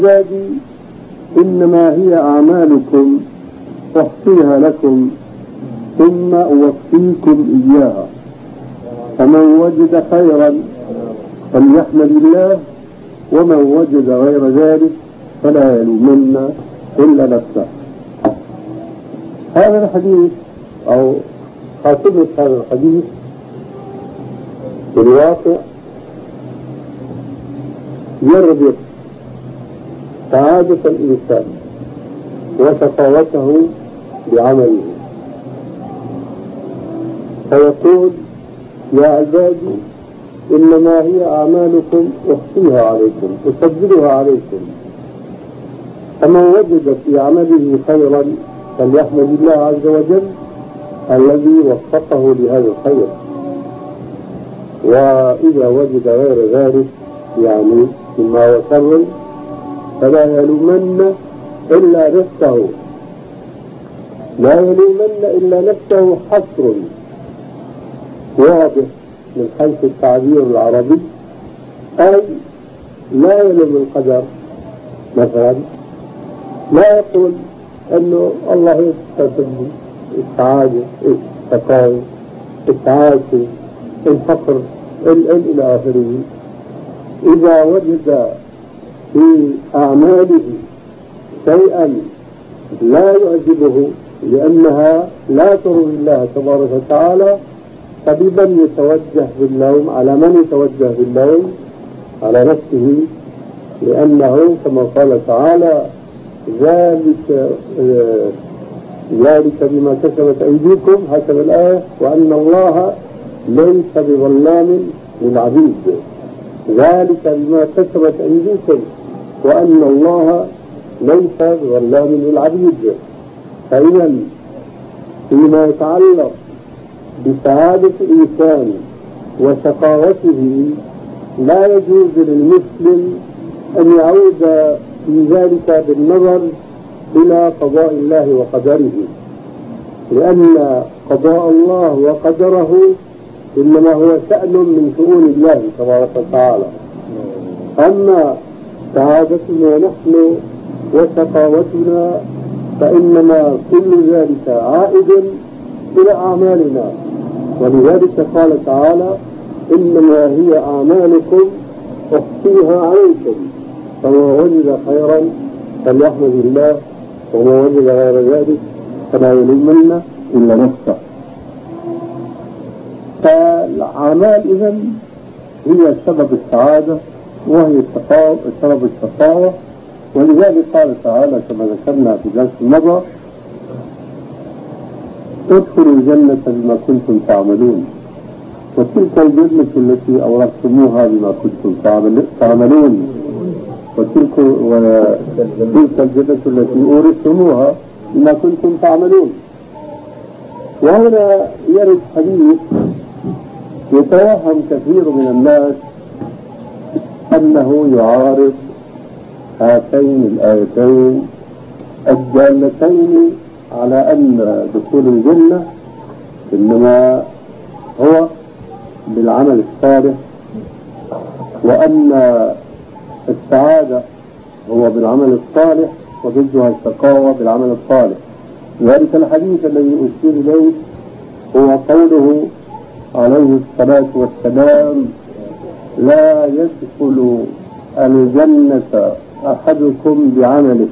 عبادي إنما هي أعمالكم أحصيها لكم ثم أوفيكم إياها، فمن وجد خيرا فليحمد الله، ومن وجد غير ذلك فلا يلومن إلا نفسه. هذا الحديث أو خاتمة هذا الحديث في الواقع يربط سعادة الإنسان وشقاوته بعمله، فيقول: يا عبادي إنما هي أعمالكم أحصيها عليكم أسجلها عليكم، فمن وجد في عمله خيرا فليحمد الله عز وجل الذي وفقه لهذا الخير، وإذا وجد غير ذلك يعني مما هو شر فلا يلومن إلا نفسه. لا يلومن إلا نفسه حصر واضح من حيث التعبير العربي، أي لا يلوم القدر. مثلا لا يقول أنه الله يكتب السعادة، الشقاوة، التعاسي، الفقر، إلى آخره. إذا وجد في أعماله شيئا لا يعجبه لأنها لا ترضي الله تبارك وتعالى، فبمن يتوجه باللوم؟ على من يتوجه باللوم؟ على نفسه، لأنه كما قال تعالى: ذلك بما كسبت أيديكم، هكذا الآية، وأن الله ليس بظلام للعبيد. ذلك بما كسبت أيديكم وأن الله ليس بظلام للعبيد. فإذا فيما يتعلق بسعادة الإنسان وشقاوته لا يجوز للمسلم أن يعود في ذلك بالنظر إلى قضاء الله وقدره، لأن قضاء الله وقدره إنما هو شأن من شؤون الله تبارك وتعالى. أما سعادتنا نحن وشقاوتنا فإنما كل ذلك عائد إلى أعمالنا، ولذلك قال تعالى: إنما هي أعمالكم أحصيها عليكم، فما وجد خيرا فليحمد الله، وما وجد غير ذلك فلا يلومن إلا نفسه. فالأعمال إذن هي سبب السعادة وهي سبب الشقاوة، ولذلك قال تعالى كما ذكرنا في درس مضى: ادخلوا الجنة بما كنتم تعملون، وتلك الجنة التي أورثتموها بما كنتم تعملون، وتلك الجنة التي أورثتموها بما كنتم تعملون. وهنا يرد حديث يتوهم كثير من الناس أنه يعارض هاتين الآيتين الدالتين على أن دخول الجنة إنما هو بالعمل الصالح، وأن السعادة هو بالعمل الصالح، وضدها الشقاوة بالعمل الصالح. ذلك الحديث الذي أشير إليه هو قوله عليه الصلاة والسلام: لا يدخل الجنة أحدكم بعمله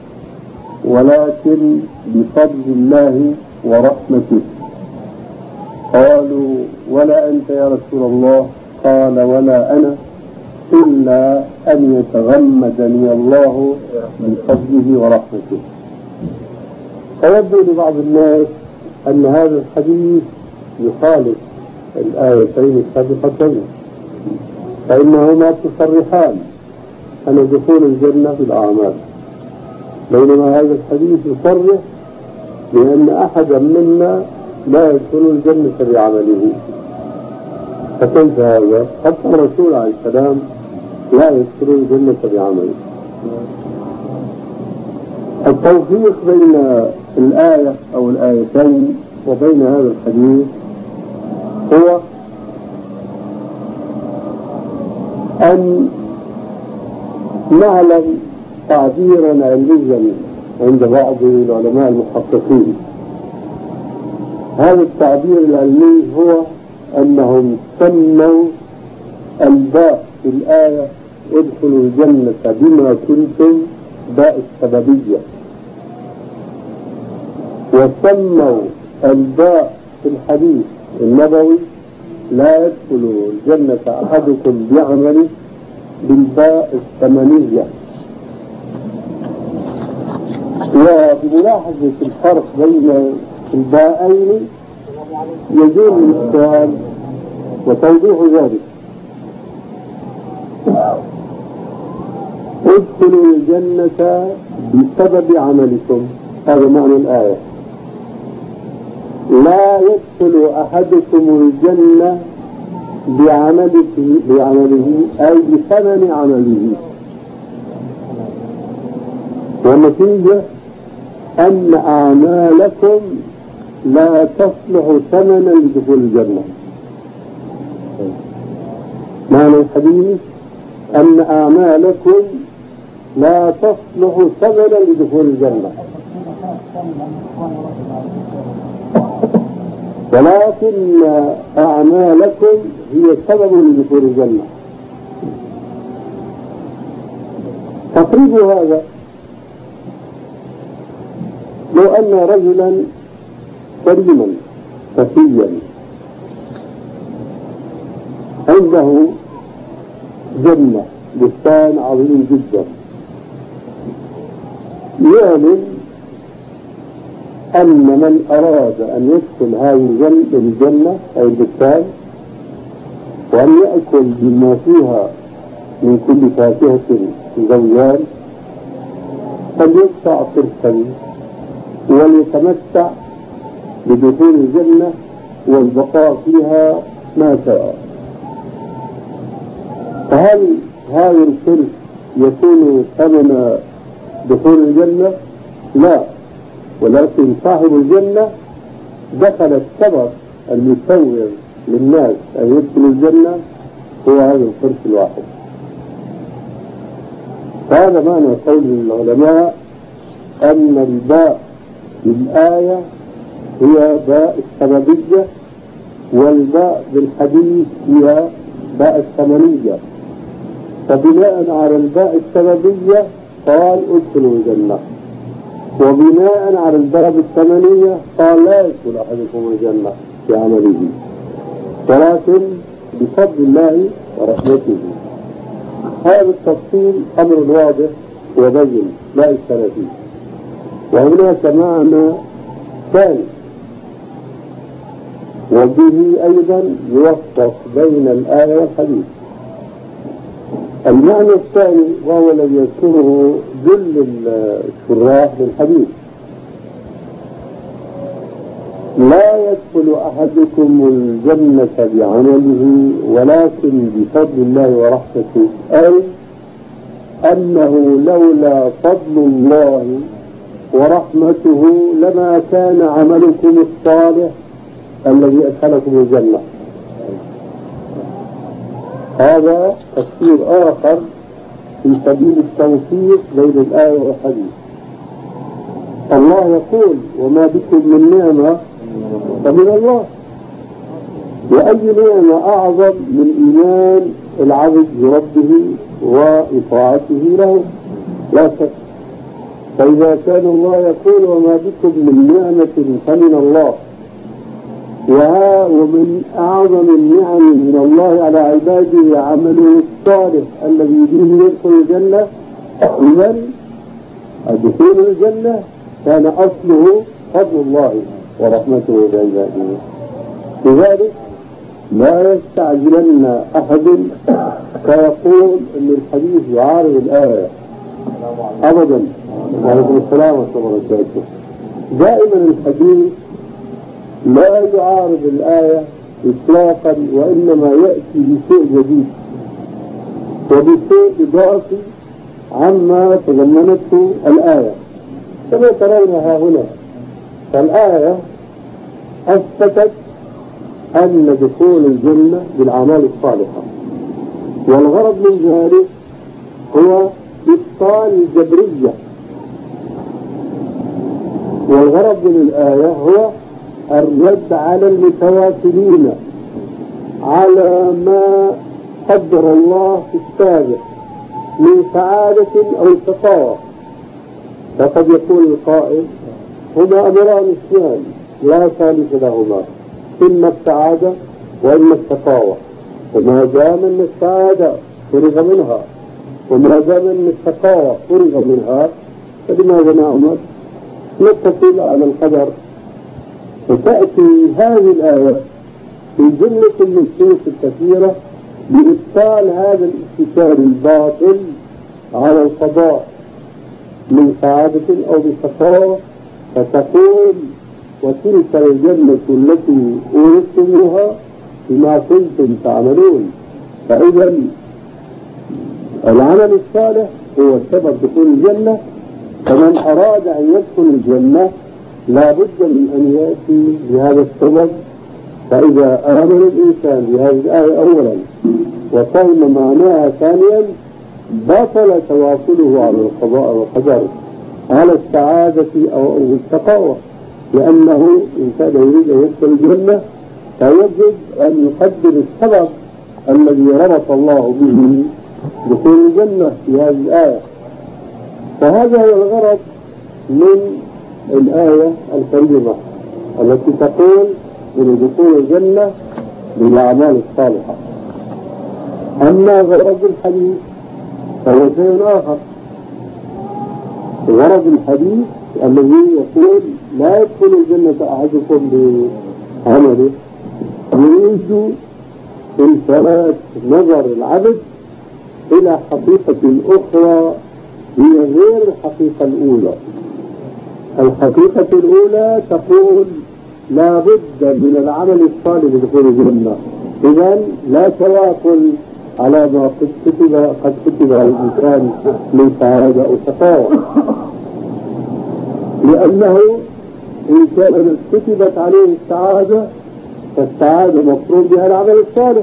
ولكن بفضل الله ورحمته. قالوا: ولا أنت يا رسول الله؟ قال: ولا أنا، إلا أن يتغمدني الله بفضله ورحمته. فيبدو لبعض الناس أن هذا الحديث يخالف الآيتين السابقتين، فإنهما تصرحان أن دخول الجنة بالأعمال، بينما هذا الحديث يصرح بأن أحدا منا لا يدخل الجنة بعمله. فكيف هذا؟ حتى الرسول عليه السلام لا يدخل الجنة بعمله. التوفيق بين الآية أو الآيتين وبين هذا الحديث هو أن نعلم تعبيرا علميا عند بعض العلماء المحققين. هذا التعبير العلمي هو أنهم سموا الباء في الآية ادخلوا الجنة بما كنتم باء السببية، وسموا الباء في الحديث النبوي لا يدخل الجنة أحدكم بعمله بالباء الثمنية. وبملاحظة الفرق بين الباءين يجوز السؤال وتوضيح ذلك. ادخلوا الجنة بسبب عملكم، هذا معنى الآية. لا يدخل أحدكم الجنة بعمله أي بثمن عمله، والنتيجة أن أعمالكم لا تصلح ثمنا لدخول الجنة. معنى الحديث أن أعمالكم لا تصلح ثمنا لدخول الجنة، ولكن أعمالكم هي سبب لدخول الجنة. تقريب هذا لو أن رجلا كريما سخيا عنده جنة بستان عظيم جدا، يعلم أن من أراد أن يدخل هذه الجنة أي البستان وأن يأكل بما فيها من كل فاكهة زوجان فليدفع قرشا وليتمتع بدخول الجنة والبقاء فيها ما شاء. فهل هذا القرش يكون ثمن دخول الجنة؟ لا، ولكن صاحب الجنة دخل السبب المسوغ للناس أن يدخلوا الجنة هو هذا القرش الواحد. هذا معنى قول العلماء أن الباء بالآية هي باء السببية، والباء بالحديث هي باء الثمنية. فبناء على الباء السببية قال ادخلوا الجنة، وبناء على الباء الثمنية قال لا يدخل أحدكم الجنة بعمله، ولكن بفضل الله ورحمته. هذا التفصيل أمر واضح وبين لا إشكال فيه. وهناك معنى ثاني وبه أيضا يوفق بين الآية والحديث. المعنى الثاني وهو الذي يذكره جل الشراح للحديث: لا يدخل أحدكم الجنة بعمله ولكن بفضل الله ورحمته، أي أنه لولا فضل الله ورحمته لما كان عملكم الصالح الذي أدخلكم الجنة. هذا تفسير آخر في سبيل التوفيق بين الآية والحديث. الله يقول: وما بكم من نعمة فمن الله. وأي نعمة أعظم من إيمان العبد بربه وإطاعته له؟ لا شك. فإذا كان الله يقول: وما بكم من نعمة فمن الله، ومن أعظم النعم من الله على عباده عمله الصالح الذي به يدخل الجنة، إذن دخول الجنة كان أصله فضل الله ورحمته لعباده. لذلك لا يستعجلن أحد فيقول أن الحديث يعارض الآية أبدا. وعليكم السلام ورحمة الله وبركاته. دائما الحديث لا يعارض الآية إطلاقا، وإنما يأتي بشيء جديد وبشيء إضافي عما تضمنته الآية، كما ترونها هنا. فالآية أثبتت أن دخول الجنة بالأعمال الصالحة، والغرض من ذلك هو إبطال الجبرية. والغرض من الآية هو الرد على المتواكلين على ما قدر الله في السابق من سعادة أو شقاوة. فقد يقول القائل هما أمران اثنان لا ثالث لهما، إما السعادة وإما الشقاوة، وما دام أن السعادة فرغ منها وما دام أن الشقاوة فرغ منها فلماذا نعمل نتصل على القدر؟ فتأتي هذه الآية في جملة النصوص الكثيرة بإبطال هذا الاستشار الباطل على القضاء من سعادة أو بشقاوة، فتقول وتلك الجنة التي أورثتموها بما كنتم تعملون. فإذا العمل الصالح هو سبب دخول الجنة، فمن أراد أن يدخل الجنة لا بد من أن يأتي بهذا السبب. فإذا آمن الإنسان بهذه الآية أولا وفهم معناها ثانيا بطل تواصله على القضاء والقدر على السعادة أو الشقاوة، لأنه إن كان يريد أن يدخل الجنة فيجب أن يقدر السبب الذي ربط الله به دخول الجنة في هذه الآية. فهذا هو الغرض من الآية الكريمة التي تقول من دخول الجنة بالأعمال الصالحة. أما غرض الحديث فهو شيء آخر. غرض الحديث الذي يقول لا يدخل الجنة أحدكم بعمله، يريد إلفات نظر العبد إلى حقيقة أخرى هي غير الحقيقة الأولى. الحقيقة الأولى تقول لا بد من العمل الصالح لدخول الجنة، إذن لا تواصل على ما قد كتب الإنسان من سعادة أو شقاوة، لأنه إن كانت كتبت عليه السعادة فالسعادة مفروض بها العمل الصالح.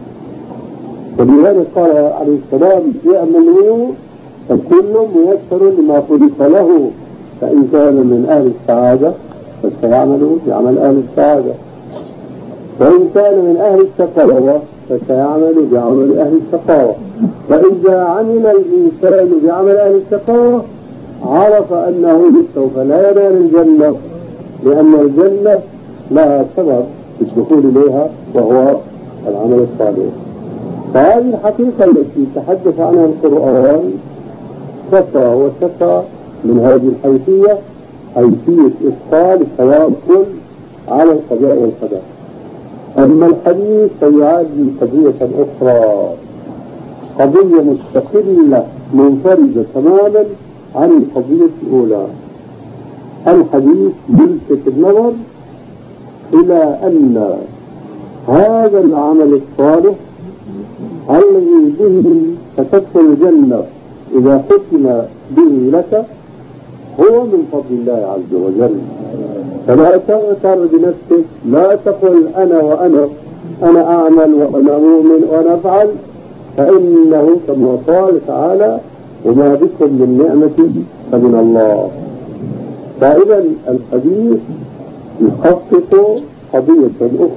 ولذلك قال عليه السلام يأمنوا فكل ميسر لما خلق له، فإن كان من أهل السعادة فسيعمل بعمل أهل السعادة، وإن كان من أهل الشقاوة فسيعمل بعمل أهل الشقاوة. فإذا عمل الإنسان بعمل أهل الشقاوة عرف أنه سوف لا ينال الجنة، لأن الجنة لها سبب في الدخول إليها وهو العمل الصالح. فهذه الحقيقة التي تحدث عنها القرآن كثرة وكثرة من هذه الحيثية، حيثية إبطال التواصل على القضاء والقدر. أما الحديث فيعاد قضية أخرى، قضية مستقلة منفردة تماما عن القضية الأولى. الحديث يلفت النظر إلى أن هذا العمل الصالح الذي به ستدخل الجنة إذا ختم به لك هو من فضل الله عز وجل. فلا تغتر بنفسك، لا تقل أنا أعمل وأنا مؤمن وأنا أفعل، فإنه كما قال تعالى وما بكم من نعمة فمن الله. فإذا الحديث يحقق قضية أخرى